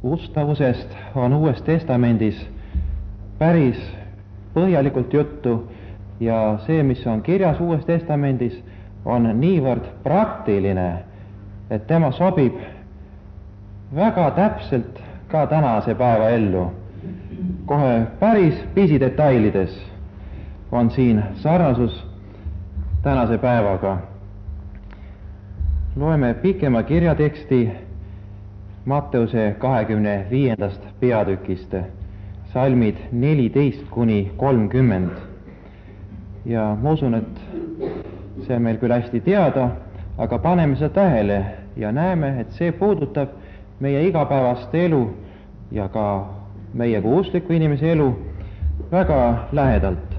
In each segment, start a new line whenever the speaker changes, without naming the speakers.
ustavusest on Uues Testamendis päris põhjalikult juttu ja see, mis on kirjas Uues Testamendis, on niivõrd praktiline, et tema sobib väga täpselt ka tänase päeva ellu. Kohe päris pisidetailides on siin sarnasus tänase päevaga. Loeme pikema kirjateksti Matteuse 25. peatükist, salmid 14–30. Ja ma usun, et see on meil küll hästi teada, aga paneme seda tähele ja näeme, et see puudutab meie igapäevast elu ja ka meie kui uskliku inimese elu väga lähedalt.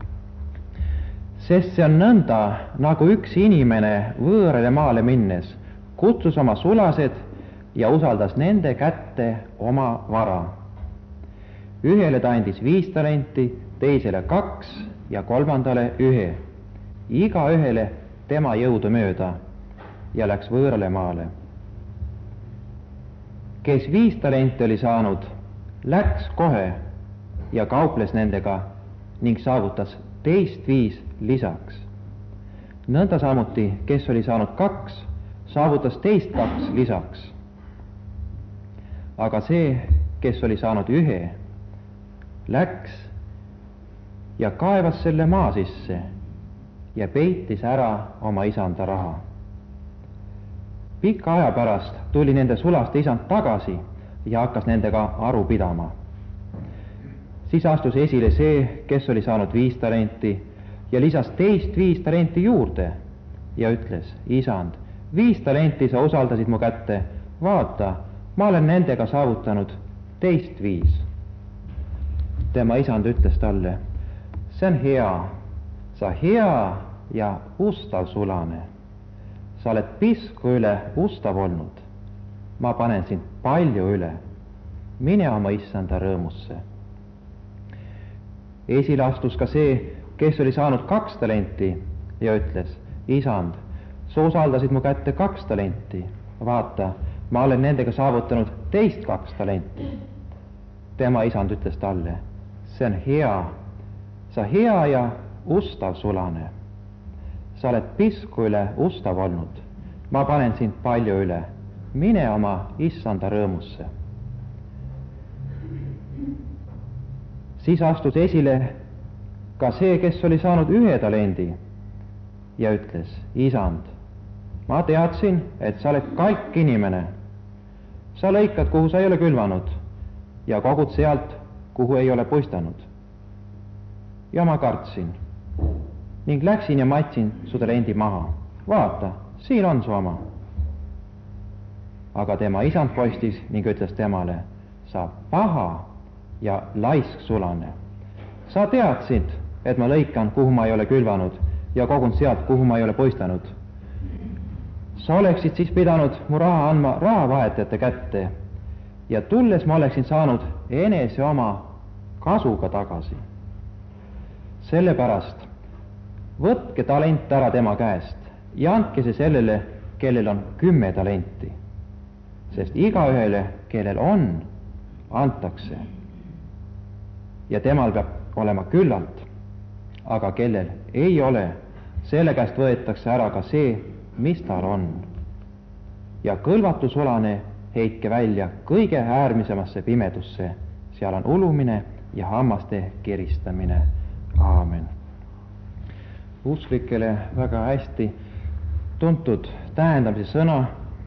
Sest see on nõnda, nagu üks inimene võõrale maale minnes kutsus oma sulased ja usaldas nende kätte oma vara. Ühele ta andis 5 talenti, teisele 2 ja kolmandale 1, igaühele tema jõudu mööda, ja läks võõrale maale. Kes 5 talenti oli saanud, läks kohe ja kauples nendega ning saavutas teist 5 lisaks. Nõnda samuti, kes oli saanud 2, saavutas teist 2 lisaks. Aga see, kes oli saanud 1, läks ja kaevas selle maa sisse ja peitis ära oma isanda raha. Pika aja pärast tuli nende sulaste isand tagasi ja hakkas nendega aru pidama. Siis astus esile see, kes oli saanud 5 talenti ja lisas teist 5 talenti juurde ja ütles: isand, 5 talenti sa usaldasid mu kätte, vaata, ma olen nendega saavutanud teist 5. Tema isand ütles talle: see on hea, sa hea ja ustav sulane. Sa oled pisku üle ustav olnud. Ma panen sind palju üle. Mine oma issanda rõõmusse. Esile astus ka see, kes oli saanud 2 talenti ja ütles: isand, sa usaldasid mu kätte 2 talenti. Vaata, ma olen nendega saavutanud teist 2 talenti. Tema isand ütles talle: see on hea, sa hea ja ustav sulane. Sa oled pisku üle ustav olnud. Ma panen sind palju üle. Mine oma issanda rõõmusse. Siis astus esile ka see, kes oli saanud 1 talendi ja ütles: isand, ma teadsin, et sa oled kalk inimene. Sa lõikad, kuhu sa ei ole külvanud ja kogud sealt, kuhu ei ole puistanud. Ja ma kartsin ning läksin ja matsin su talendi maha. Vaata, siin on su oma. Aga tema isand paistis ning ütles temale: sa paha ja laisk sulane. Sa teadsid, et ma lõikan, kuhu ma ei ole külvanud ja kogun sealt, kuhu ma ei ole puistanud. Sa oleksid siis pidanud mu raha andma rahavahetajate kätte ja tulles ma oleksin saanud enese oma kasuga tagasi. Sellepärast võtke talent ära tema käest ja andke see sellele, kellel on 10 talenti. Sest igaühele, kellel on, antakse. Ja temal peab olema küllalt, aga kellel ei ole, selle käest võetakse ära ka see, mis tal on. Ja kõlvatu sulane heitke välja kõige äärmisemasse pimedusse, seal on ulumine ja hammaste kiristamine. Aamen. Usklikele väga hästi tuntud tähendamise sõna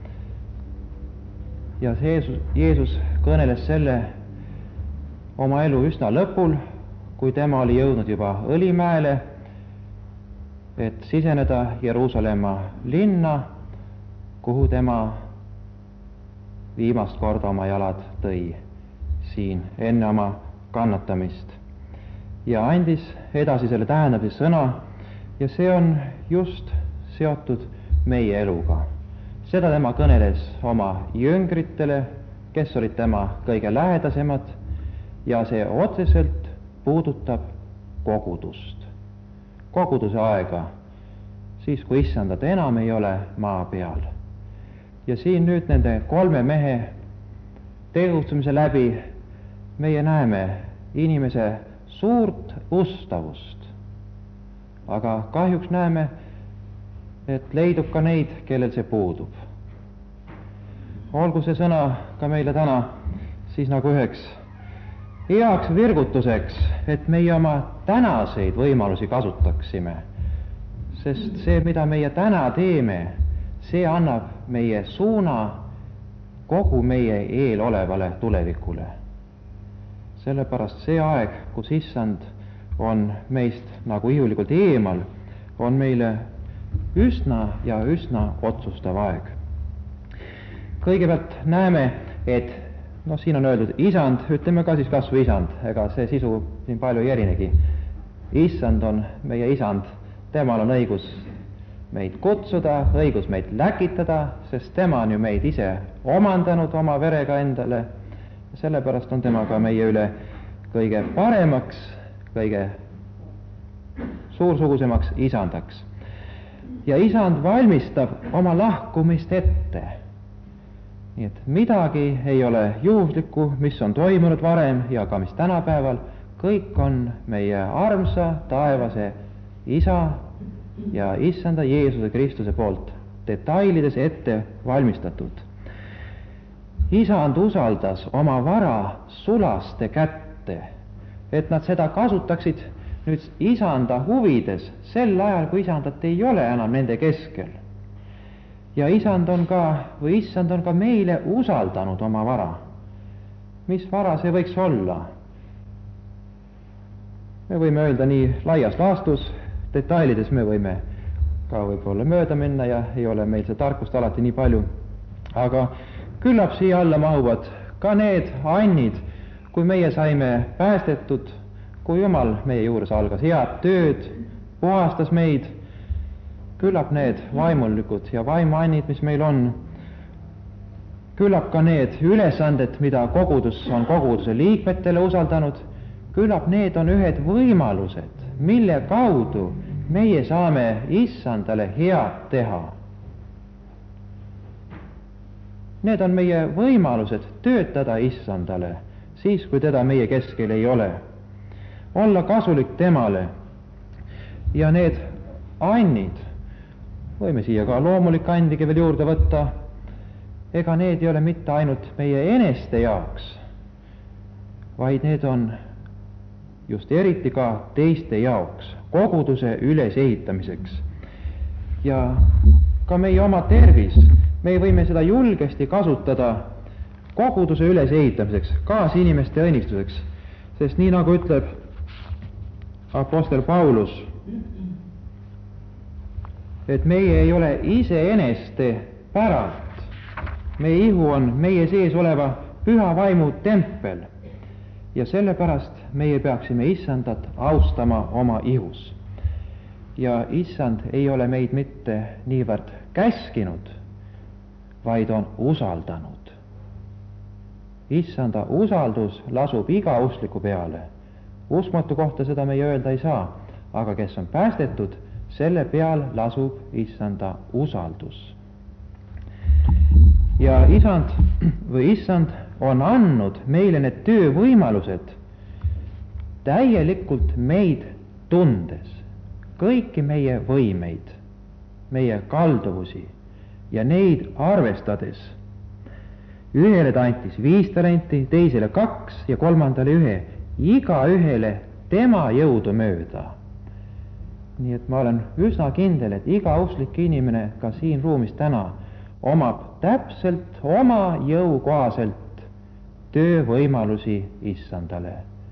ja Jeesus kõneles selle oma elu üsna lõpul, kui tema oli jõudnud juba Õlimäele, et siseneda Jeruusalemma linna, kuhu tema viimast korda oma jalad tõi siin enne oma kannatamist. Ja andis edasi selle tähendamise sõna ja see on just seotud meie eluga. Seda tema kõneles oma jüngritele, kes olid tema kõige lähedasemad ja see otseselt puudutab kogudust. Koguduse aega, siis kui issandat enam ei ole maa peal. Ja siin nüüd nende 3 mehe tegutsemise läbi meie näeme inimese suurt ustavust. Aga kahjuks näeme, et leidub ka neid, kellel see puudub. Olgu see sõna ka meile täna siis nagu üheks heaks virgutuseks, et meie oma tänaseid võimalusi kasutaksime. Sest see, mida meie täna teeme, see annab meie suuna kogu meie eelolevale tulevikule. Sellepärast see aeg, kus Issand on meist nagu ihulikult eemal, on meile üsna ja üsna otsustav aeg. Kõigepealt näeme, et siin on öeldud Isand, ütleme ka siis kas või Isand, ega see sisu siin palju ei erinegi. Issand on meie Isand, temal on õigus meid kutsuda, õigus meid läkitada, sest tema on ju meid ise omandanud oma verega endale. Sellepärast on tema ka meie üle kõige paremaks, kõige suursugusemaks isandaks. Ja Isand valmistab oma lahkumist ette. Nii et midagi ei ole juhuslikku, mis on toimunud varem ja ka mis tänapäeval, kõik on meie armsa taevase Isa ja Issanda Jeesuse Kristuse poolt detailides ette valmistatud. Isand usaldas oma vara sulaste kätte, et nad seda kasutaksid nüüd Isanda huvides sel ajal, kui Isandat ei ole enam nende keskel. Ja Issand on ka meile usaldanud oma vara. Mis vara see võiks olla? Me võime öelda nii laias laastus, detailides me võime ka võib-olla mööda minna ja ei ole meil see tarkust alati nii palju. Aga küllap siia alla mahuvad ka need annid, kui meie saime päästetud, kui Jumal meie juures algas head tööd, puhastas meid, küllap need vaimulikud ja vaimuannid, mis meil on, küllap ka need ülesanded, mida kogudus on koguduse liikmetele usaldanud, küllap need on ühed võimalused, mille kaudu meie saame Issandale head teha. Need on meie võimalused töötada Issandale, siis kui teda meie keskel ei ole. Olla kasulik temale. Ja need annid, võime siia ka loomulik andigi veel juurde võtta, ega need ei ole mitte ainult meie eneste jaoks, vaid need on just eriti ka teiste jaoks, koguduse ülesehitamiseks. Ja ka meie oma tervis, me võime seda julgesti kasutada koguduse ülesehitamiseks, kaasinimeste õnnistuseks, sest nii nagu ütleb apostel Paulus, et meie ei ole iseeneste päralt, meie ihu on meie sees oleva püha vaimu tempel ja sellepärast meie peaksime Issandat austama oma ihus. Ja Issand ei ole meid mitte niivõrd käskinud, vaid on usaldanud. Issanda usaldus lasub iga uskliku peale. Uskmatu kohta seda meie öelda ei saa, aga kes on päästetud, selle peal lasub Issanda usaldus. Ja Issand on andnud meile need töövõimalused täielikult meid tundes, kõiki meie võimeid, meie kalduvusi ja neid arvestades. Ühele ta antis 5 talenti, teisele 2 ja kolmandale 1, iga ühele tema jõudu mööda. Nii et ma olen üsna kindel, et iga usklik inimene ka siin ruumis täna omab täpselt oma jõu kohaselt töövõimalusi Issandale.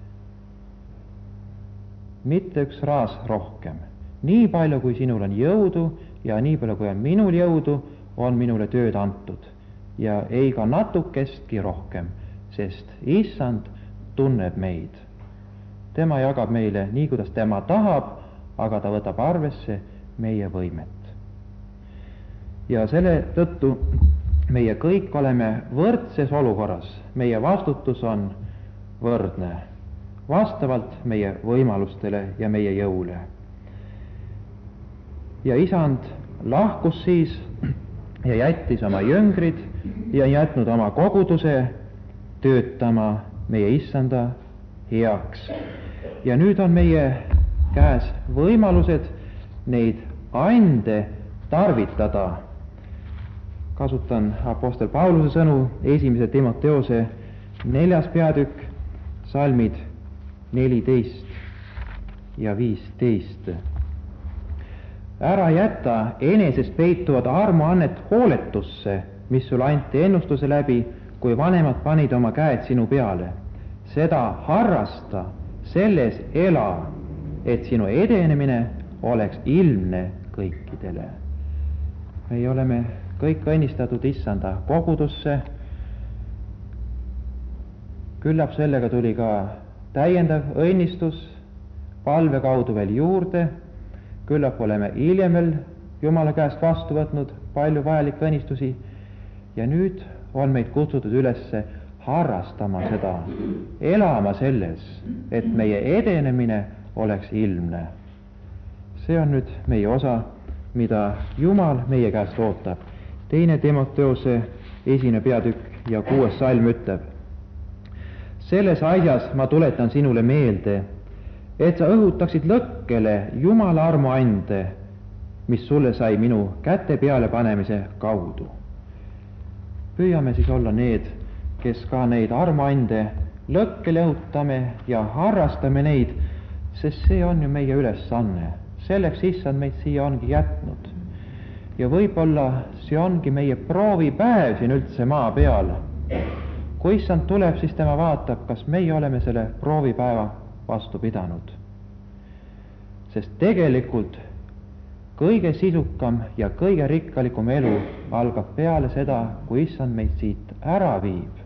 Mitte üks raas rohkem. Nii palju, kui sinul on jõudu ja nii palju, kui on minul jõudu, on minule tööd antud. Ja ei ka natukestki rohkem, sest Issand tunneb meid. Tema jagab meile nii, kuidas tema tahab, aga ta võtab arvesse meie võimet. Ja selle tõttu meie kõik oleme võrdses olukorras, meie vastutus on võrdne, vastavalt meie võimalustele ja meie jõule. Ja Isand lahkus siis ja jättis oma jüngrid ja jätnud oma koguduse töötama meie issanda heaks. Ja nüüd on meie käes võimalused neid ande tarvitada. Kasutan apostel Pauluse sõnu 1. Timoteose 4. peatükk, salmid 14 ja 15. Ära jäta enesest peituvad armuannet hooletusse, mis sulle anti ennustuse läbi, kui vanemad panid oma käed sinu peale. Seda harrasta, selles ela, et sinu edenemine oleks ilmne kõikidele. Me oleme kõik õnnistatud issanda kogudusse. Küllap sellega tuli ka täiendav õnnistus palve kaudu veel juurde. Küllap oleme hiljem veel Jumala käest vastu võtnud palju vajalikke õnnistusi ja nüüd on meid kutsutud üles harrastama seda, elama selles, et meie edenemine oleks ilmne. See on nüüd meie osa, mida Jumal meie käest ootab. 2. Timoteose 1. peatükk ja 6. salm ütleb: selles asjas ma tuletan sinule meelde, et sa õhutaksid lõkkele Jumala armuande, mis sulle sai minu käte peale panemise kaudu. Püüame siis olla need, kes ka neid armuande lõkkele õhutame ja harrastame neid, sest see on ju meie ülesanne. Selleks issand meid siia ongi jätnud. Ja võib-olla see ongi meie proovipäev siin üldse maa peal. Kui issand tuleb, siis tema vaatab, kas meie oleme selle proovipäeva vastu pidanud. Sest tegelikult kõige sisukam ja kõige rikkalikum elu algab peale seda, kui issand meid siit ära viib.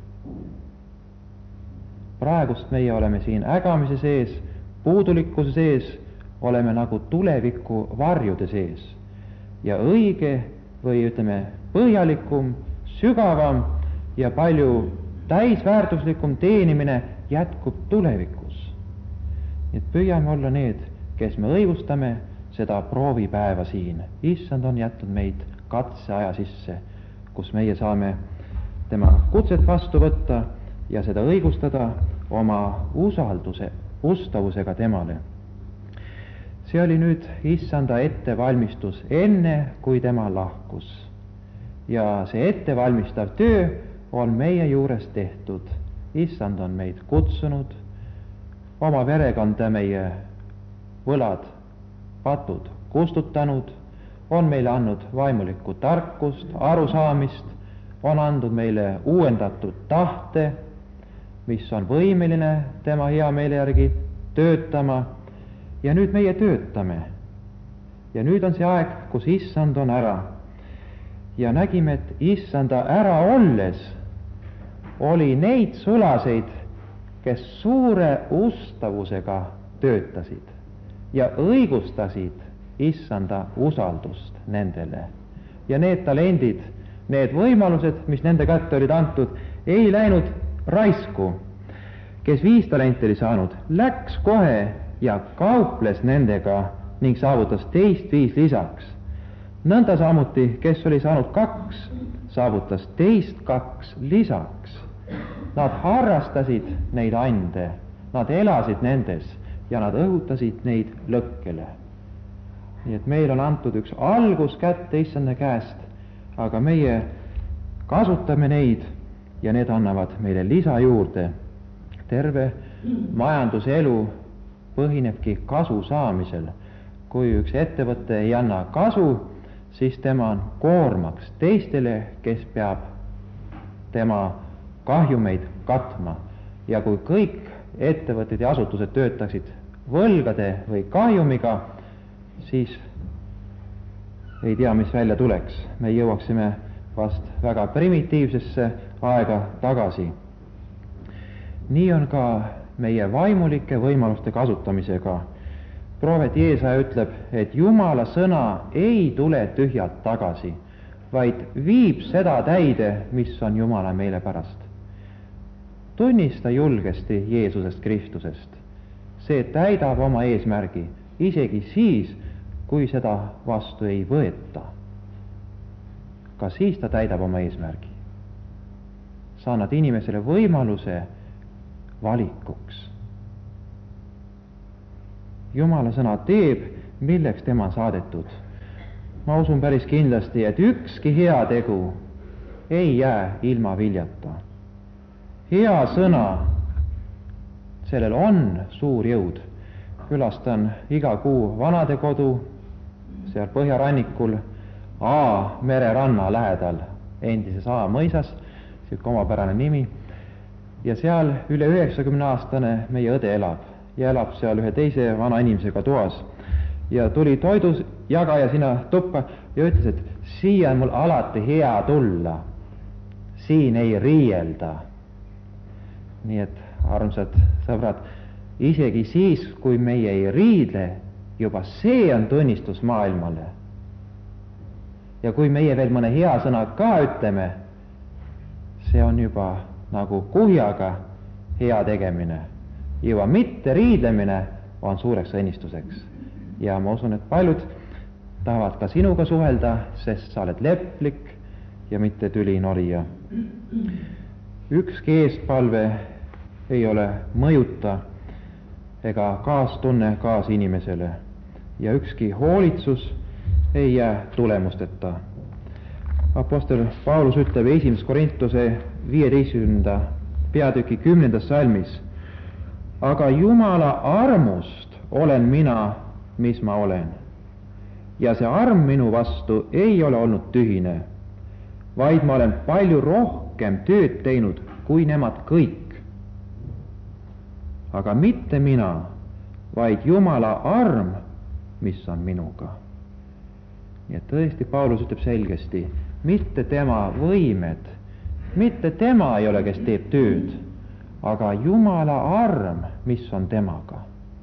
Praegust meie oleme siin ägamise sees, puudulikkuse sees, oleme nagu tuleviku varjude sees. Ja õige või ütleme põhjalikum, sügavam ja palju täisväärtuslikum teenimine jätkub tulevikus. Nii et püüame olla need, kes me õigustame seda proovipäeva siin. Issand on jätnud meid katseaja sisse, kus meie saame tema kutset vastu võtta ja seda õigustada oma ustavusega temale. See oli nüüd issanda ettevalmistus enne, kui tema lahkus. Ja see ettevalmistav töö on meie juures tehtud. Issand on meid kutsunud, oma verega on ta meie võlad, patud kustutanud, on meile andnud vaimulikku tarkust, arusaamist, on andnud meile uuendatud tahte, mis on võimeline tema hea meele järgi töötama. Ja nüüd meie töötame. Ja nüüd on see aeg, kus issand on ära. Ja nägime, et issanda ära olles oli neid sulaseid, kes suure ustavusega töötasid ja õigustasid issanda usaldust nendele. Ja need talendid, need võimalused, mis nende kätte olid antud, ei läinud raisku. Kes 5 talenti oli saanud, läks kohe ja kauples nendega ning saavutas teist 5 lisaks. Nõnda samuti, kes oli saanud 2, saavutas teist 2 lisaks. Nad harrastasid neid ande, nad elasid nendes ja nad õhutasid neid lõkkele. Nii et meil on antud üks algus kätte issanda käest, aga meie kasutame neid ja need annavad meile lisa juurde. Terve majanduselu põhinebki kasu saamisel. Kui üks ettevõte ei anna kasu, siis tema on koormaks teistele, kes peab tema kahjumeid katma. Ja kui kõik ettevõtted ja asutused töötaksid võlgade või kahjumiga, siis ei tea, mis välja tuleks. Me jõuaksime vast väga primitiivsesse aega tagasi. Nii on ka meie vaimulike võimaluste kasutamisega. Prohvet Jeesaja ütleb, et Jumala sõna ei tule tühjalt tagasi, vaid viib seda täide, mis on Jumala meile pärast. Tunnista julgesti Jeesusest Kristusest. See täidab oma eesmärgi, isegi siis, kui seda vastu ei võeta. Ka siis ta täidab oma eesmärgi. sa annad inimesele võimaluse valikuks. Jumala sõna teeb, milleks tema on saadetud. Ma usun päris kindlasti, et ükski hea tegu ei jää ilma viljata. Hea sõna, sellel on suur jõud. Külastan iga kuu vanadekodu, seal põhjarannikul, mereranna lähedal, endises mõisas, siuke omapärane nimi. Ja seal üle 90-aastane meie õde elab ja elab seal ühe teise vana inimesega toas. Ja tuli toidujagaja sinna tuppa ja ütles, et siia on mul alati hea tulla. Siin ei riielda. Nii et, armsad sõbrad, isegi siis, kui meie ei riidle, juba see on tunnistus maailmale. Ja kui meie veel mõne hea sõna ka ütleme, see on juba nagu kuhjaga hea tegemine. Juba mitte riidlemine on suureks õnnistuseks. Ja ma usun, et paljud tahavad ka sinuga suhelda, sest sa oled leplik ja mitte tülinorija. Ükski eespalve ei ole mõjuta ega kaastunne kaasinimesele ja ükski hoolitsus ei jää tulemusteta. Apostel Paulus ütleb 1. Korintuse 15. peatüki 10. salmis, aga Jumala armust olen mina, mis ma olen. Ja see arm minu vastu ei ole olnud tühine, vaid ma olen palju rohkem tööd teinud kui nemad kõik. Aga mitte mina, vaid Jumala arm, mis on minuga. Nii et tõesti Paulus ütleb selgesti, mitte tema võimed, mitte tema ei ole, kes teeb tööd, aga Jumala arm, mis on temaga.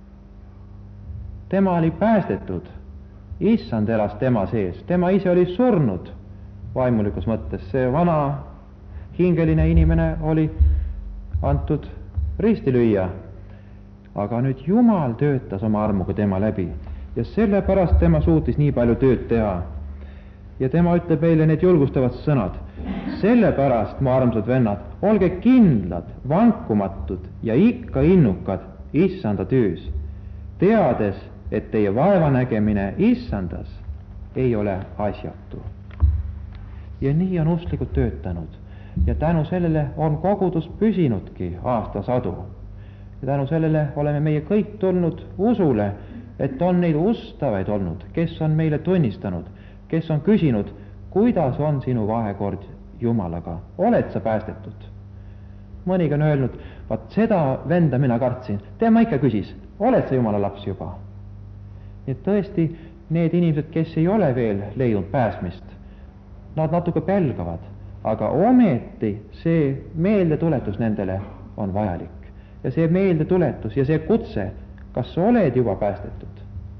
Tema oli päästetud, issand elas tema sees, tema ise oli surnud vaimulikus mõttes, see vana hingeline inimene oli antud risti lüüa, aga nüüd Jumal töötas oma armuga tema läbi ja sellepärast tema suutis nii palju tööd teha. Ja tema ütleb meile need julgustavad sõnad. Sellepärast, mu armsad vennad, olge kindlad, vankumatud ja ikka innukad issanda töös, teades, et teie vaevanägemine issandas ei ole asjatu. Ja nii on usklikud töötanud ja tänu sellele on kogudus püsinudki aastasadu. Ja tänu sellele oleme meie kõik tulnud usule, et on neid ustavaid olnud, kes on meile tunnistanud, kes on küsinud, kuidas on sinu vahekord Jumalaga, oled sa päästetud? Mõniga on öelnud, vaat seda venda mina kartsin, tema ikka küsis, oled sa Jumala laps juba? Nii et tõesti, need inimesed, kes ei ole veel leidnud pääsmist, nad natuke pelgavad, aga ometi see meeldetuletus nendele on vajalik. Ja see meeldetuletus ja see kutse, kas sa oled juba päästetud?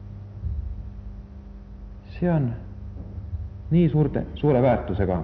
See on nii suure väärtusega.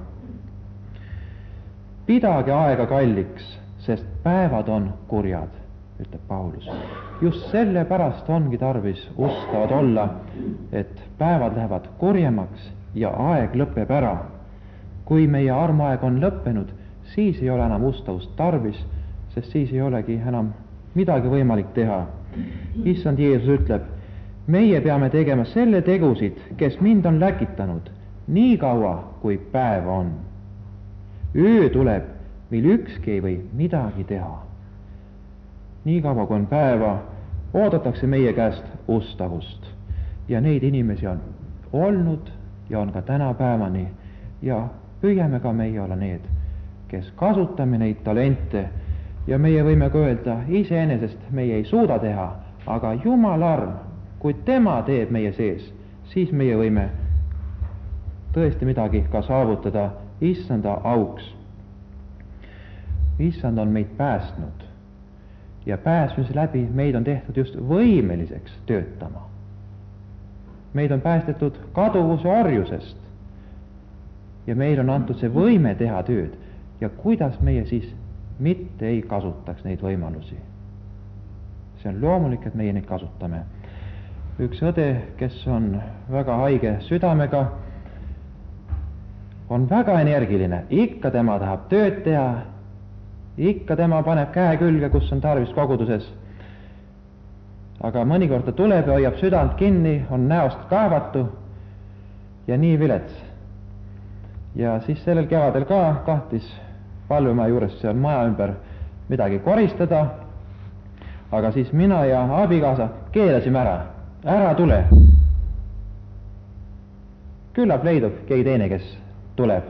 Pidage aega kalliks, sest päevad on kurjad, ütleb Paulus. Just selle pärast ongi tarvis ustavad olla, et päevad lähevad kurjemaks ja aeg lõpeb ära. Kui meie armuaeg on lõppenud, siis ei ole enam ustavust tarvis, sest siis ei olegi enam midagi võimalik teha. Issand Jeesus ütleb, meie peame tegema selle tegusid, kes mind on läkitanud, nii kaua, kui päev on. Öö tuleb, mil ükski ei või midagi teha. Nii kaua, kui on päeva, oodatakse meie käest ustavust. Ja neid inimesi on olnud ja on ka tänapäevani ja püüame ka meie olla need, kes kasutame neid talente ja meie võime ka öelda, iseenesest meie ei suuda teha, aga Jumal arm, kui tema teeb meie sees, siis meie võime tõesti midagi ka saavutada issanda auks. Issand on meid päästnud ja pääsmise läbi meid on tehtud just võimeliseks töötama. Meid on päästetud kaduvuse orjusest ja meil on antud see võime teha tööd ja kuidas meie siis mitte ei kasutaks neid võimalusi. See on loomulik, et meie neid kasutame. Üks õde, kes on väga haige südamega, on väga energiline, ikka tema tahab tööd teha ikka tema paneb käe külge, kus on tarvis koguduses. Aga mõnikord ta tuleb ja hoiab südant kinni, on näost kaevatu ja nii vilets. Ja siis sellel kevadel ka tahtis palvemaja juures seal maja ümber midagi koristada, aga siis mina ja abikaasa keelasime ära tule. Küllap leidub keegi teine, kes tuleb.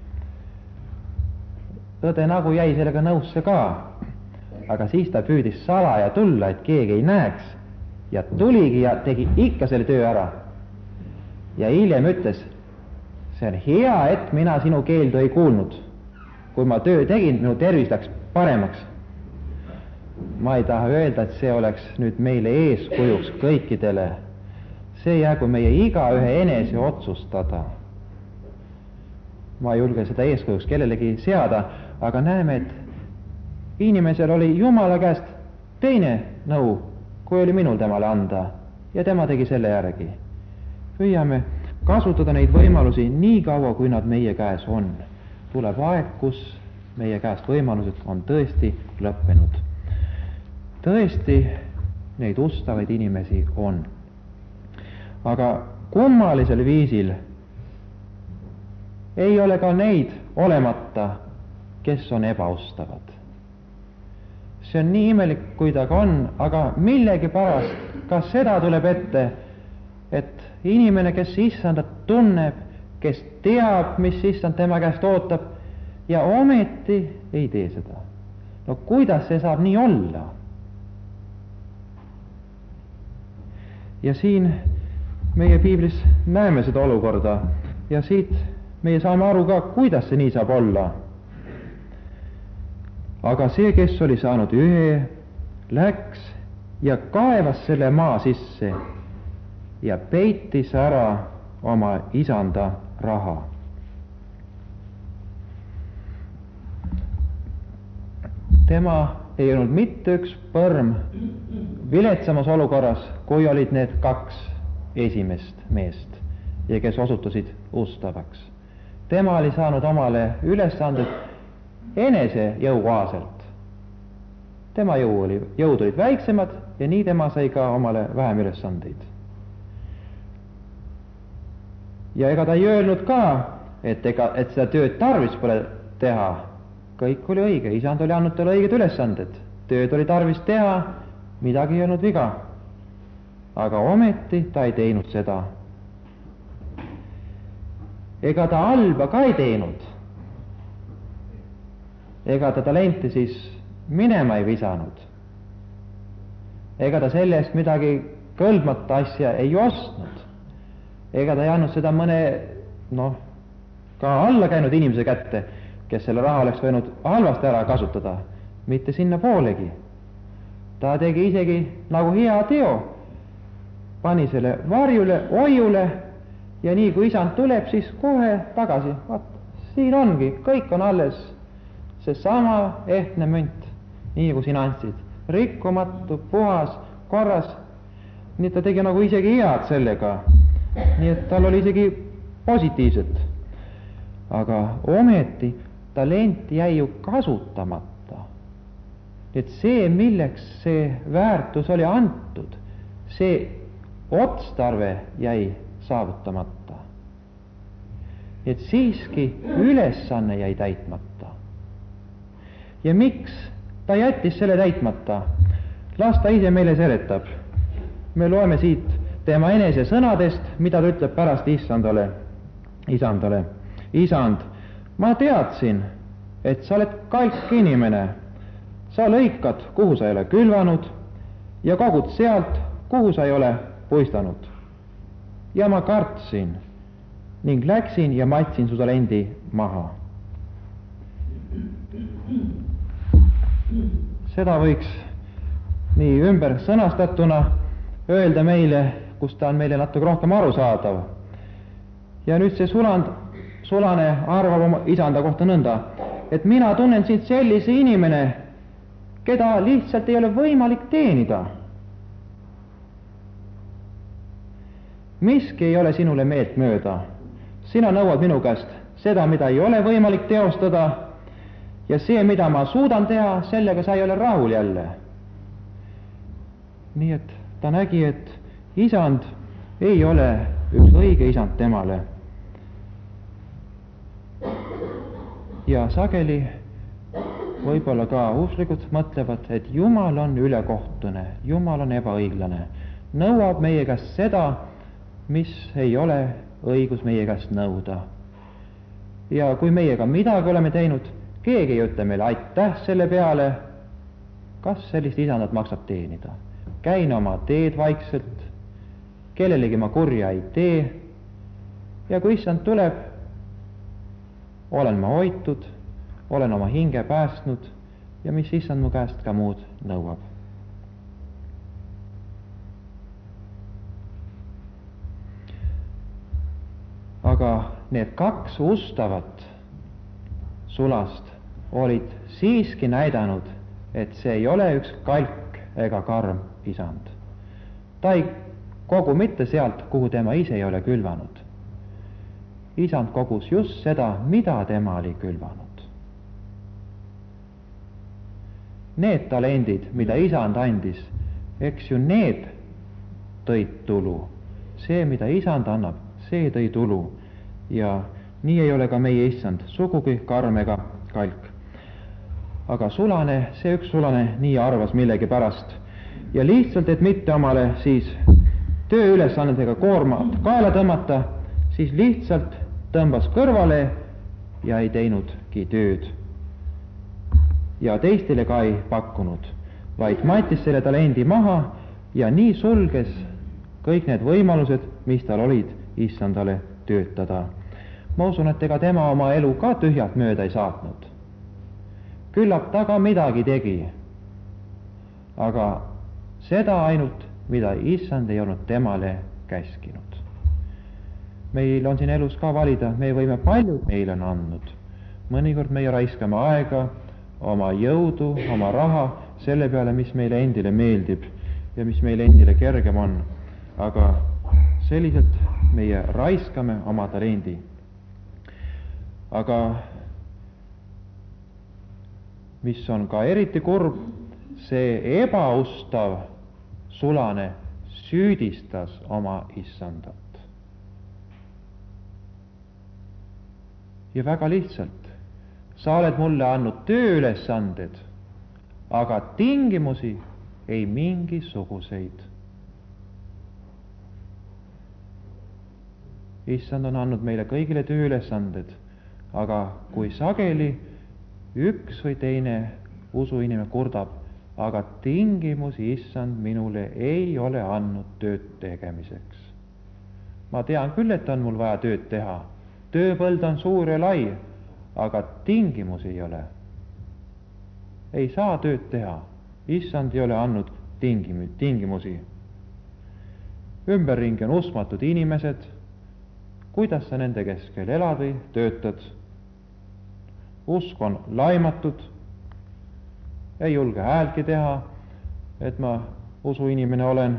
Õde nagu jäi sellega nõusse ka, aga siis ta püüdis salaja tulla, et keegi ei näeks ja tuligi ja tegi ikka selle töö ära. Ja hiljem ütles, see on hea, et mina sinu keeldu ei kuulnud. Kui ma töö tegin, minu tervis läks paremaks. Ma ei taha öelda, et see oleks nüüd meile eeskujuks kõikidele. See jäägu meie igaühe enese otsustada. Ma ei julge seda eeskujuks kellelegi seada, aga näeme, et inimesel oli Jumala käest teine nõu, kui oli minul temale anda, ja tema tegi selle järgi. Püüame kasutada neid võimalusi nii kaua, kui nad meie käes on. Tuleb aeg, kus meie käest võimalused on tõesti lõppenud. Tõesti, neid ustavaid inimesi on. Aga kummalisel viisil ei ole ka neid olemata, kes on ebaustavad. See on nii imelik, kui ta ka on, aga millegipärast ka seda tuleb ette, et inimene, kes issandat tunneb, kes teab, mis issand tema käest ootab, ja ometi ei tee seda. No kuidas see saab nii olla? Ja siin meie piiblis näeme seda olukorda ja siit meie saame aru ka, kuidas see nii saab olla. Aga see, kes oli saanud ühe, läks ja kaevas selle maa sisse ja peitis ära oma isanda raha. Tema ei olnud mitte üks põrm viletsamas olukorras, kui olid need kaks esimest meest ja kes osutusid ustavaks. Tema oli saanud omale ülesanded enese jõukohaselt. Tema jõud olid väiksemad ja nii tema sai ka omale vähem ülesandeid. Ja ega ta ei öelnud ka, et seda tööd tarvis pole teha. Kõik oli õige, isand oli andnud talle õiged ülesanded. Tööd oli tarvis teha, midagi ei olnud viga. Aga ometi ta ei teinud seda. Ega ta halba ka ei teinud. Ega ta talenti siis minema ei visanud. Ega ta selle eest midagi kõlbmata asja ei ostnud. Ega ta ei andnud seda mõne, ka alla käinud inimese kätte, kes selle raha oleks võinud halvasti ära kasutada, mitte sinna poolegi. Ta tegi isegi nagu hea teo, pani selle varjule, hoiule ja nii kui isand tuleb, siis kohe tagasi. Vaat, siin ongi, kõik on alles see sama ehtne münt, nii nagu sina andsid. Rikkumatu, puhas, korras. Nii et ta tegi nagu isegi head sellega. Nii et tal oli isegi positiivset. Aga ometi talent jäi ju kasutamata. Et see, milleks see väärtus oli antud, see otstarve jäi saavutamata. Et siiski ülesanne jäi täitmata. Ja miks ta jättis selle täitmata? Las ta ise meile seletab. Me loeme siit tema enese sõnadest, mida ta ütleb pärast isandale. Isand, ma teadsin, et sa oled kalk inimene. Sa lõikad, kuhu sa ei ole külvanud ja kogud sealt, kuhu sa ei ole puistanud. Ja ma kartsin ning läksin ja matsin su talendi maha. Seda võiks nii ümber sõnastatuna öelda meile, kus ta on meile natuke rohkem arusaadav. Ja nüüd see sulane arvab oma isanda kohta nõnda, et mina tunnen sind sellise inimene, keda lihtsalt ei ole võimalik teenida. Miski ei ole sinule meelt mööda. Sina nõuad minu käest seda, mida ei ole võimalik teostada ja see, mida ma suudan teha, sellega sa ei ole rahul jälle. Nii et ta nägi, et isand ei ole üks õige isand temale. Ja sageli võib-olla ka usklikud mõtlevad, et Jumal on ülekohtune, Jumal on ebaõiglane, nõuab meie käest seda, mis ei ole õigus meie käest nõuda. Ja kui meiega midagi oleme teinud, keegi ei ütle meile aitäh selle peale, kas sellist isandat maksab teenida. Käin oma teed vaikselt, kellelegi ma kurja ei tee, ja kui isand tuleb, olen ma hoitud, olen oma hinge päästnud ja mis isand mu käest ka muud nõuab. Aga need kaks ustavat sulast olid siiski näidanud, et see ei ole üks kalk ega karm isand. Ta ei kogu mitte sealt, kuhu tema ise ei ole külvanud. Isand kogus just seda, mida tema oli külvanud. Need talendid, mida isand andis, eks ju need tõid tulu. See, mida isand annab, see tõi tulu. Ja nii ei ole ka meie isand sugugi karm ega kalk. Aga sulane, see üks sulane nii arvas millegi pärast. Ja lihtsalt, et mitte omale siis tööülesannetega koormat kaela tõmmata, siis lihtsalt tõmbas kõrvale ja ei teinudki tööd. Ja teistele ka ei pakkunud, vaid mattis selle talendi maha ja nii sulges kõik need võimalused, mis tal olid issandale töötada. Ma usun, et ega tema oma elu ka tühjalt mööda ei saatnud. Küllap ta ka midagi tegi, aga seda ainult, mida issand ei olnud temale käskinud. Meil on siin elus ka valida, me võime palju meile on andnud. Mõnikord meie raiskame aega, oma jõudu, oma raha selle peale, mis meile endile meeldib ja mis meile endile kergem on. Aga selliselt meie raiskame oma talendi. Aga mis on ka eriti kurb, see ebaustav sulane süüdistas oma issandat. Ja väga lihtsalt, sa oled mulle andnud tööülesanded, aga tingimusi ei mingisuguseid. Issand on andnud meile kõigile tööülesanded, aga kui sageli üks või teine usuinimene kurdab, aga tingimusi issand minule ei ole andnud tööd tegemiseks. Ma tean küll, et on mul vaja tööd teha. Tööpõld on suur ja lai, aga tingimusi ei ole. Ei saa tööd teha. Issand ei ole andnud tingimusi. Ümberringi on uskmatud inimesed. Kuidas sa nende keskel elad või töötad? Usk on laimatud. Ei julge häältki teha, et ma usuinimene olen.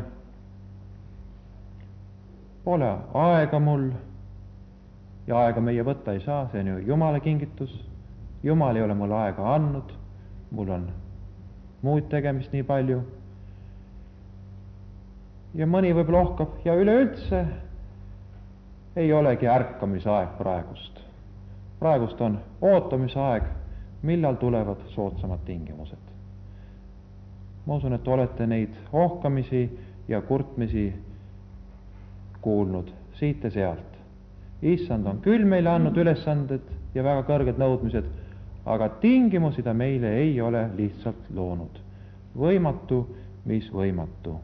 Pole aega mul. Ja aega meie võtta ei saa, see on ju Jumala kingitus. Jumal ei ole mulle aega andnud, mul on muud tegemist nii palju. Ja mõni võib-olla ohkab ja üleüldse ei olegi ärkamisaeg praegust. Praegust on ootamisaeg, millal tulevad soodsamad tingimused. Ma usun, et olete neid ohkamisi ja kurtmisi kuulnud siit ja sealt. Issand on küll meile andnud ülesanded ja väga kõrged nõudmised, aga tingimusi ta meile ei ole lihtsalt loonud. Võimatu, mis võimatu.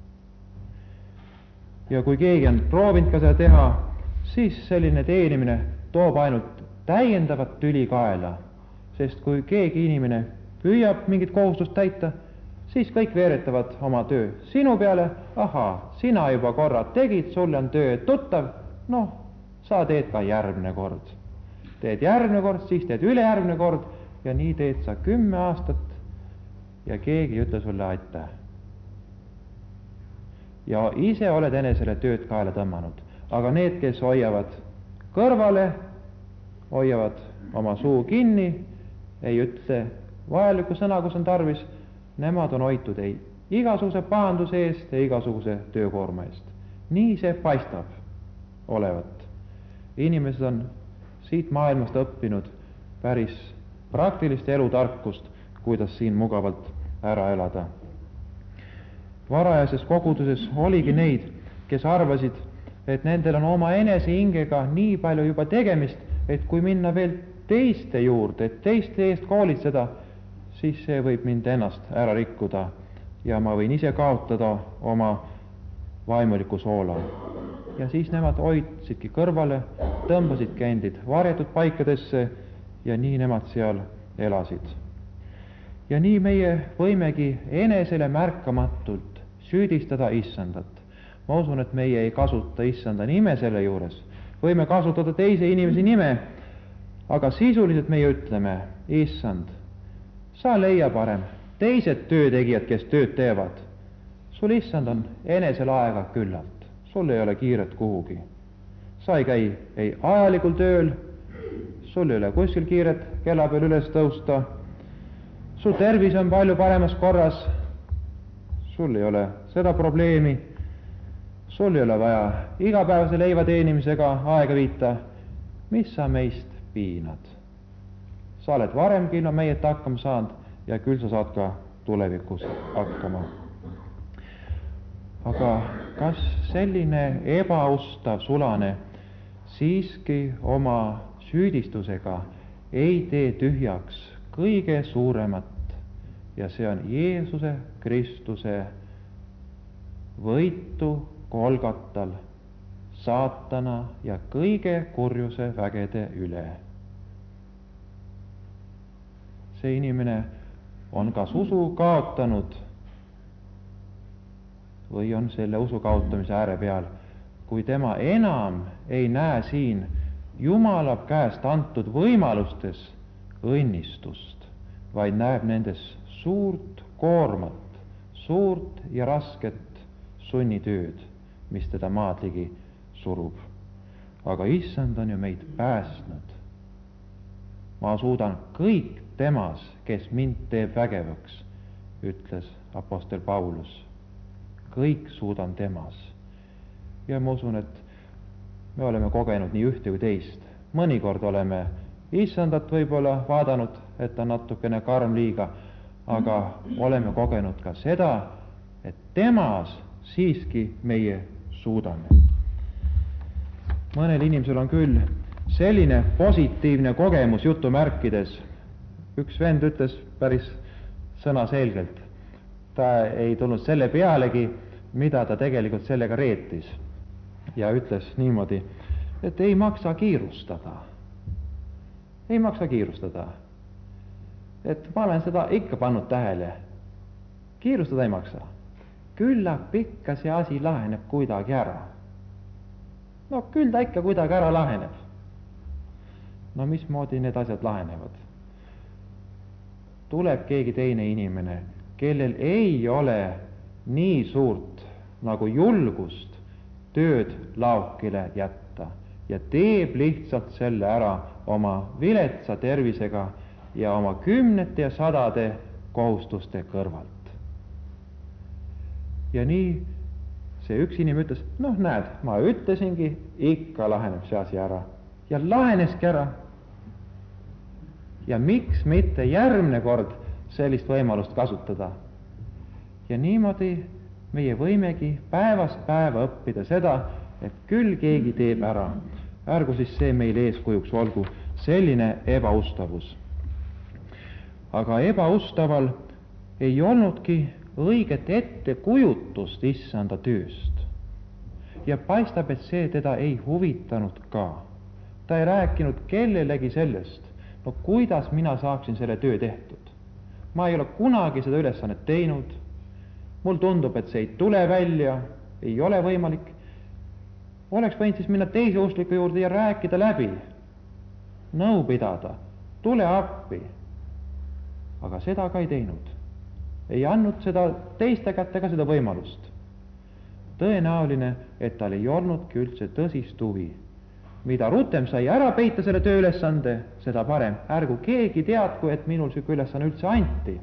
Ja kui keegi on proovinud ka seda teha, siis selline teenimine toob ainult täiendavat tüli kaela, sest kui keegi inimene püüab mingit kohustust täita, siis kõik veeretavad oma töö sinu peale. Ahaa, sina juba korra tegid, sulle on töö tuttav, noh, sa teed ka järgmine kord. Teed järgmine kord, siis teed ülejärgmine kord ja nii teed sa 10 aastat ja keegi ei ütle sulle aitäh. Ja ise oled enesele tööd kaela tõmmanud, aga need, kes hoiavad kõrvale, hoiavad oma suu kinni ei ütle vajalikku sõna, kus on tarvis, nemad on hoitud ei igasuguse pahanduse eest ja igasuguse töökoorma eest. Nii see paistab olevat. Inimesed on siit maailmast õppinud päris praktilist elutarkust, kuidas siin mugavalt ära elada. Varajases koguduses oligi neid, kes arvasid, et nendel on oma enese hingega nii palju juba tegemist, et kui minna veel teiste juurde, et teiste eest hoolitseda, siis see võib mind ennast ära rikkuda ja ma võin ise kaotada oma vaimuliku soola. Ja siis nemad hoidsidki kõrvale, tõmbasidki endid varjatud paikadesse ja nii nemad seal elasid. Ja nii meie võimegi enesele märkamatult süüdistada issandat. Ma usun, et meie ei kasuta issanda nime selle juures. Võime kasutada teise inimese nime, aga sisuliselt meie ütleme, issand, sa leia parem teised töötegijad, kes tööd teevad. Sul issand on enesel aega küllalt, sul ei ole kiiret kuhugi. Sa ei käi ei ajalikul tööl, sul ei ole kuskil kiiret kella peal üles tõusta, su tervis on palju paremas korras, sul ei ole seda probleemi, sul ei ole vaja igapäevase leiva teenimisega aega viita, mis sa meist piinad. Sa oled varemgi ilma meieta hakkama saanud ja küll sa saad ka tulevikus hakkama. Aga kas selline ebaustav sulane siiski oma süüdistusega ei tee tühjaks kõige suuremat ja see on Jeesuse Kristuse võitu Golgatal saatana ja kõige kurjuse vägede üle. See inimene on kas usu kaotanud või on selle usu kaotamise ääre peal, kui tema enam ei näe siin Jumala käest antud võimalustes õnnistust, vaid näeb nendes suurt koormat, suurt ja rasket sunnitööd, mis teda maad ligi surub. Aga issand on ju meid päästnud. Ma suudan kõik temas, kes mind teeb vägevaks, ütles apostel Paulus. Kõik suudan temas. Ja ma usun, et me oleme kogenud nii ühte kui teist. Mõnikord oleme issandat võib-olla vaadanud, et ta natukene karm liiga, aga oleme kogenud ka seda, et temas siiski meie suudame. Mõnel inimesel on küll selline positiivne kogemus jutumärkides. Üks vend ütles päris sõnaselgelt. Ta ei tulnud selle pealegi, mida ta tegelikult sellega reetis. Ja ütles niimoodi, et ei maksa kiirustada. Ei maksa kiirustada. Et ma olen seda ikka pannud tähele. Kiirustada ei maksa. Küllap ikka see asi laheneb kuidagi ära. No küll ta ikka kuidagi ära laheneb. No mismoodi need asjad lahenevad? Tuleb keegi teine inimene, kellel ei ole nii suurt nagu julgust tööd laukile jätta ja teeb lihtsalt selle ära oma viletsa tervisega ja oma 10 ja 100 kohustuste kõrvalt. Ja nii see üks inimene ütles, noh näed, ma ütlesingi, ikka laheneb see asi ära. Ja laheneski ära. Ja miks mitte järgmine kord sellist võimalust kasutada? Ja niimoodi meie võimegi päevast päeva õppida seda, et küll keegi teeb ära. Ärgu siis see meil eeskujuks olgu selline ebaustavus. Aga ebaustaval ei olnudki õiget ettekujutust issanda tööst. Ja paistab, et see teda ei huvitanud ka. Ta ei rääkinud kellelegi sellest, no kuidas mina saaksin selle töö tehtud. Ma ei ole kunagi seda ülesannet teinud. Mul tundub, et see ei tule välja, ei ole võimalik. Oleks võinud siis minna teise uskliku juurde ja rääkida läbi. Nõu pidada, tule appi. Aga seda ka ei teinud. Ei andnud seda teiste kätte ka seda võimalust. Tõenäoline, et tal ei olnudki üldse tõsist huvi. mida rutem sai ära peita selle tööülesande, seda parem. Ärgu keegi teadku, et minul siuke ülesanne üldse anti.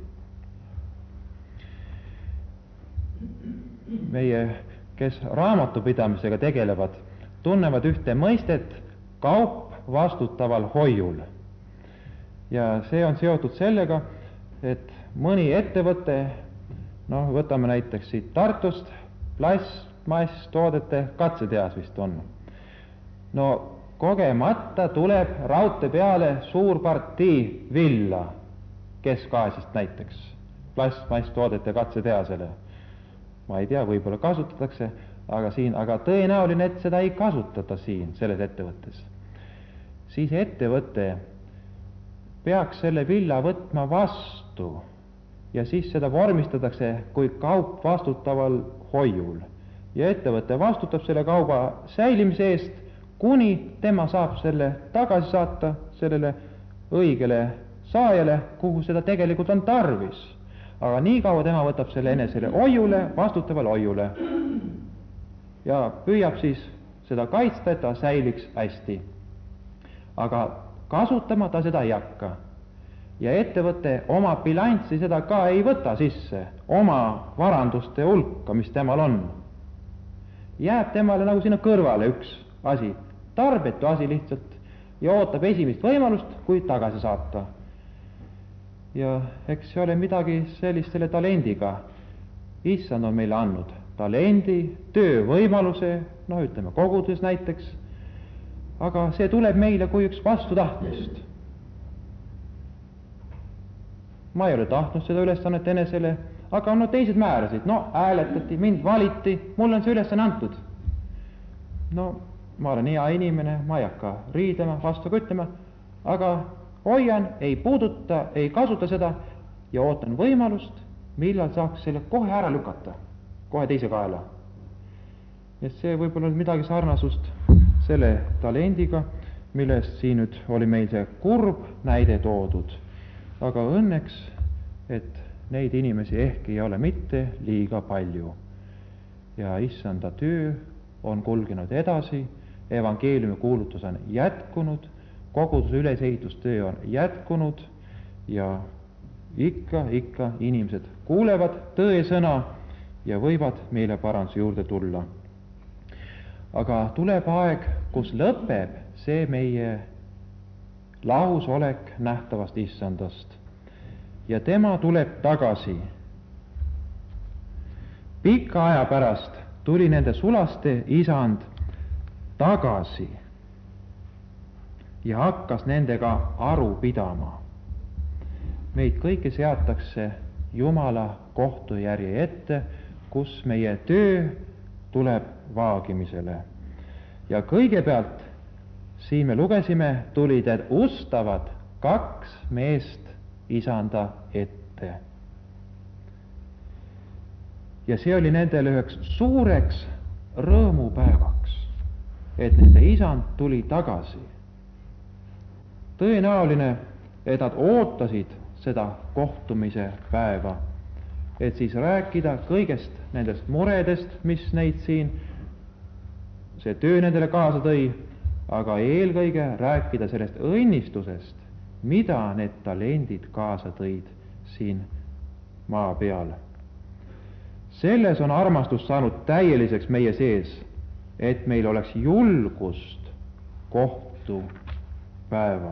Meie, kes raamatupidamisega tegelevad, tunnevad ühte mõistet kaup vastutaval hoiul. Ja see on seotud sellega, et mõni ettevõte, võtame näiteks siit Tartust, plastmasstoodete katsetehas vist on. Kogemata tuleb raudtee peale suur partii villa Kesk-Aasiast näiteks plastmasstoodete katsetehasele. Ma ei tea, võib-olla kasutatakse, aga tõenäoline, et seda ei kasutata siin, selles ettevõttes. Siis ettevõte peaks selle villa võtma vastu ja siis seda vormistatakse kui kaup vastutaval hoiul. Ja ettevõte vastutab selle kauba säilimise eest, kuni tema saab selle tagasi saata sellele õigele saajale, kuhu seda tegelikult on tarvis. Aga nii kaua tema võtab selle enesele hoiule, vastutavale hoiule ja püüab siis seda kaitsta, et ta säiliks hästi. Aga kasutama ta seda ei hakka. Ja ettevõte oma bilanssi seda ka ei võta sisse, oma varanduste hulka, mis temal on. Jääb temale nagu sinna kõrvale üks asi, tarbetu asi lihtsalt, ja ootab esimest võimalust, kui tagasi saata. Ja eks see ole midagi sellist selle talendiga. Issand on meile andnud talendi, töövõimaluse, ütleme koguduses näiteks, aga see tuleb meile kui üks vastutahtmist. Ma ei ole tahtnud seda ülesannet enesele, aga teised määrasid, hääletati, mind valiti, mul on see ülesanne antud. Ma olen hea inimene, ma ei hakka riidema, vastu ütlema, aga hoian, ei puuduta, ei kasuta seda ja ootan võimalust, millal saaks selle kohe ära lükata, kohe teise kaela. Ja see võib-olla midagi sarnasust selle talendiga, millest siin nüüd oli meil see kurb näide toodud. Aga õnneks, et neid inimesi ehk ei ole mitte liiga palju. Ja issanda töö on kulgenud edasi, evangeeliumi kuulutus on jätkunud, koguduse ülesehitustöö on jätkunud ja ikka inimesed kuulevad tõesõna ja võivad meile parandusi juurde tulla. Aga tuleb aeg, kus lõpeb see meie lahusolek nähtavast issandast ja tema tuleb tagasi. Pika aja pärast tuli nende sulaste isand tagasi ja hakkas nendega aru pidama. Meid kõike seatakse Jumala kohtujärje ette, kus meie töö tuleb vaagimisele. Ja kõigepealt siin me lugesime, tulid ustavad 2 meest isanda ette. Ja see oli nendele üheks suureks rõõmupäevaks, et nende isand tuli tagasi. Tõenäoline, et nad ootasid seda kohtumise päeva, et siis rääkida kõigest nendest muredest, mis neid siin see töö nendele kaasa tõi, aga eelkõige rääkida sellest õnnistusest, mida need talendid kaasa tõid siin maa peal. Selles on armastus saanud täieliseks meie sees, et meil oleks julgust kohtupäeval.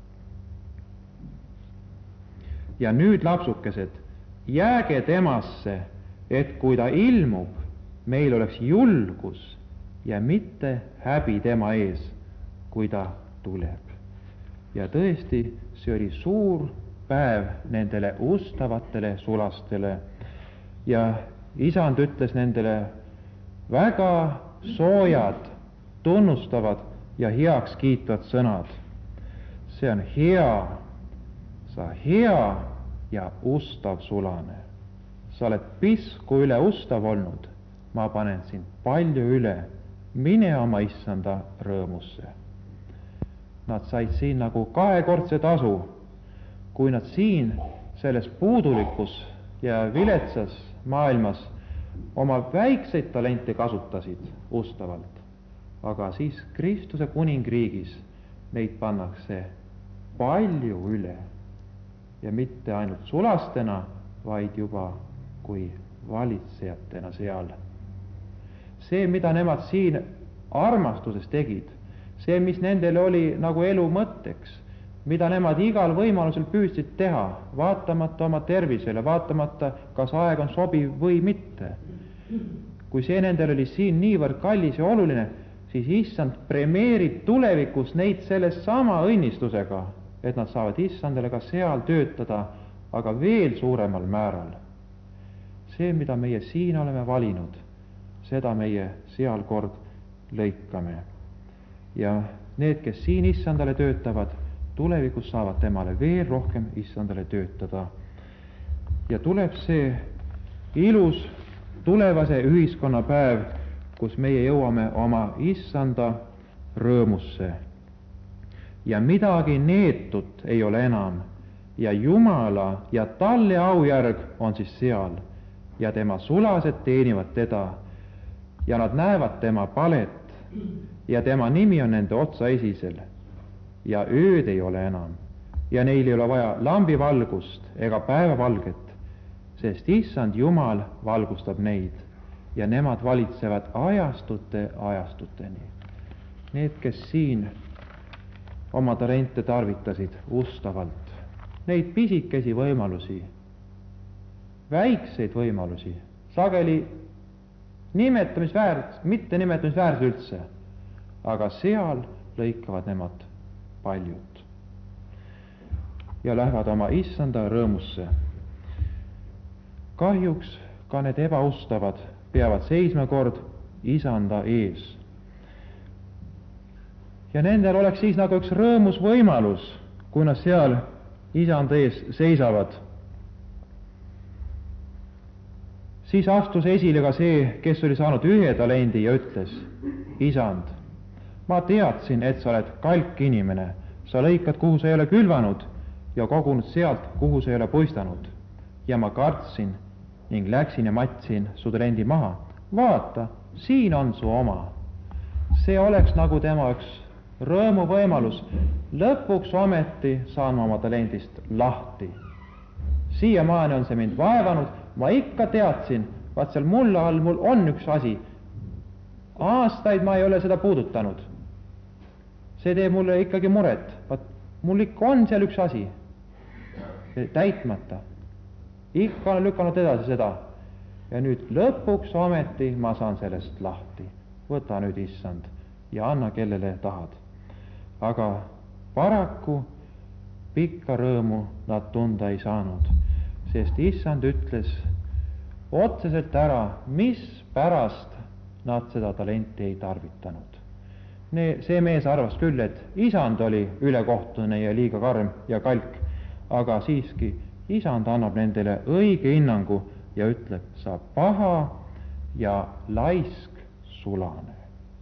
Ja nüüd, lapsukesed, jääge temasse, et kui ta ilmub, meil oleks julgus ja mitte häbi tema ees, kui ta tuleb. Ja tõesti, see oli suur päev nendele ustavatele sulastele ja isand ütles nendele väga soojad, tunnustavad ja heaks kiitvad sõnad. See on hea, sa hea ja ustav sulane. Sa oled pisku üle ustav olnud, ma panen sind palju üle, mine oma issanda rõõmusse. Nad said siin nagu 2-kordse tasu, kui nad siin selles puudulikus ja viletsas maailmas oma väikseid talente kasutasid ustavalt. aga siis Kristuse kuningriigis neid pannakse palju üle ja mitte ainult sulastena, vaid juba kui valitsejatena seal. See, mida nemad siin armastuses tegid, see, mis nendele oli nagu elu mõtteks, mida nemad igal võimalusel püüdsid teha, vaatamata oma tervisele, vaatamata, kas aeg on sobiv või mitte. Kui see nendel oli siin niivõrd kallis ja oluline, siis issand premeerib tulevikus neid selle sama õnnistusega, et nad saavad issandale ka seal töötada, aga veel suuremal määral. See, mida meie siin oleme valinud, seda meie seal kord lõikame. Ja need, kes siin issandale töötavad, tulevikus saavad temale veel rohkem issandale töötada. Ja tuleb see ilus tulevase ühiskonnapäev, kus meie jõuame oma issanda rõõmusse. Ja midagi neetut ei ole enam ja Jumala ja talle aujärg on siis seal ja tema sulased teenivad teda ja nad näevad tema palet ja tema nimi on nende otsaesisel ja ööd ei ole enam ja neil ei ole vaja lambivalgust ega päevavalget, sest issand Jumal valgustab neid ja nemad valitsevad ajastuteni. Need, kes siin oma talente tarvitasid ustavalt, neid pisikesi võimalusi, väikseid võimalusi, sageli mitte nimetamisväärse üldse, aga seal lõikavad nemad paljud ja lähevad oma issanda rõõmusse. Kahjuks ka need ebaustavad peavad seisma kord isanda ees. Ja nendel oleks siis nagu üks rõõmus võimalus, kui nad seal isanda ees seisavad. Siis astus esile ka see, kes oli saanud 1 talendi ja ütles, isand, ma teadsin, et sa oled kalk inimene, sa lõikad, kuhu sa ei ole külvanud ja kogunud sealt, kuhu sa ei ole puistanud. Ja ma kartsin ning läksin ja matsin su talendi maha. Vaata, siin on su oma. See oleks nagu tema üks rõõmu võimalus. Lõpuks ometi saan ma oma talendist lahti. Siiamaani on see mind vaevanud, ma ikka teadsin, vaat seal mulla all mul on üks asi. Aastaid ma ei ole seda puudutanud. See teeb mulle ikkagi muret, vaat mul ikka on seal üks asi täitmata. Ikka olen lükanud edasi seda ja nüüd lõpuks ometi ma saan sellest lahti. Võta nüüd issand ja anna kellele tahad. Aga paraku pikka rõõmu nad tunda ei saanud, sest issand ütles otseselt ära, mis pärast nad seda talenti ei tarvitanud. See mees arvas küll, et isand oli ülekohtune ja liiga karm ja kalk, aga siiski isand annab nendele õige hinnangu ja ütleb, sa paha ja laisk sulane.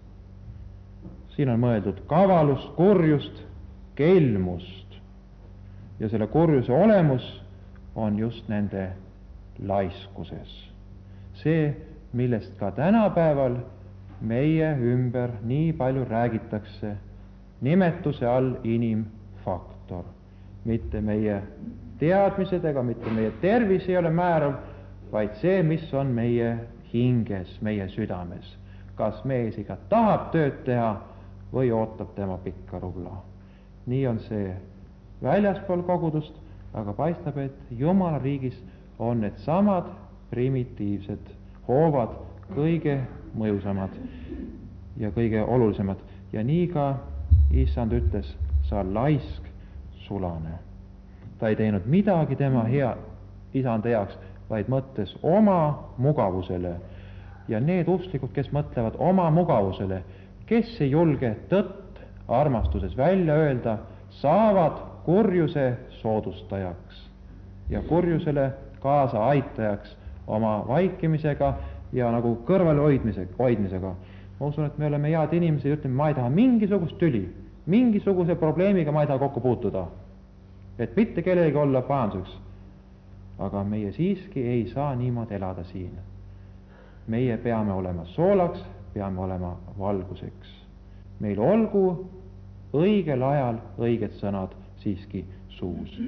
Siin on mõeldud kavalust, kurjust, kelmust ja selle kurjuse olemus on just nende laiskuses. See, millest ka tänapäeval meie ümber nii palju räägitakse, nimetuse all inimfaktor. Mitte meie teadmised ega mitte meie tervis ei ole määrav, vaid see, mis on meie hinges, meie südames. Kas mees ikka tahab tööd teha või ootab tema pikka rubla. Nii on see väljaspool kogudust, aga paistab, et Jumala riigis on need samad primitiivsed hoovad kõige mõjusamad ja kõige olulisemad. Ja nii ka issand ütles, sa laisk sulane. Ta ei teinud midagi tema isanda heaks, vaid mõtles oma mugavusele. Ja need usklikud, kes mõtlevad oma mugavusele, kes ei julge tõtt armastuses välja öelda, saavad kurjuse soodustajaks ja kurjusele kaasa aitajaks oma vaikimisega ja nagu kõrvale hoidmisega. Ma usun, et me oleme head inimesed ja ütleme, ma ei taha mingisugust tüli, mingisuguse probleemiga ma ei taha kokku puutuda, et mitte kellelegi olla pahanduseks. Aga meie siiski ei saa niimoodi elada siin. Meie peame olema soolaks, peame olema valguseks. meil olgu õigel ajal õiged sõnad siiski suus.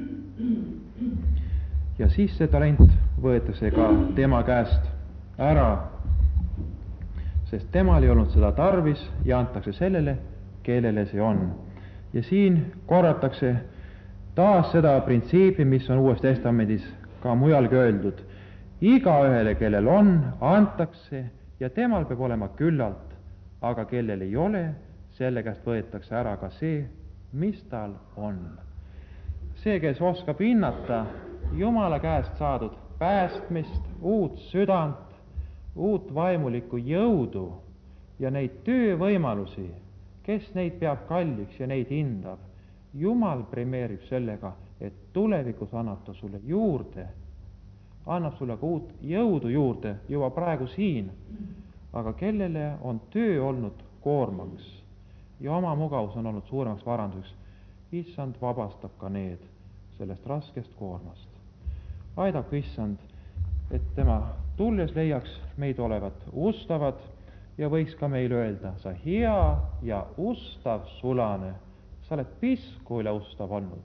Ja siis see talent võetakse ka tema käest ära, sest temal ei olnud seda tarvis ja antakse sellele, kellele see on. Ja siin korratakse taas seda printsiipi, mis on Uues Testamendis ka mujalgi öeldud. Igaühele, kellel on, antakse ja temal peab olema küllalt, aga kellel ei ole, selle käest võetakse ära ka see, mis tal on. See, kes oskab hinnata Jumala käest saadud päästmist, uut südant, uut vaimulikku jõudu ja neid töövõimalusi, kes neid peab kalliks ja neid hindab, Jumal premeerib sellega, et tulevikus annab ta sulle juurde, annab sulle ka uut jõudu juurde juba praegu siin, aga kellele on töö olnud koormaks ja oma mugavus on olnud suuremaks varanduseks, issand vabastab ka need sellest raskest koormast. Aidaku issand, et tema tulles leiaks meid olevat ustavad ja võiks ka meil öelda, sa hea ja ustav sulane, sa oled pisku üle ustav olnud.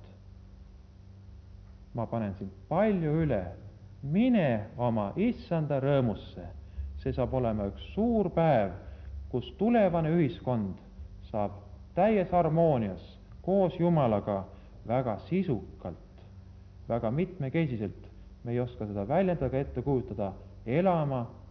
Ma panen sind palju üle, mine oma issanda rõõmusse, see saab olema üks suur päev, kus tulevane ühiskond saab täies harmoonias koos Jumalaga väga sisukalt, väga mitmekesiselt, me ei oska seda väljendada, ette kujutada, elama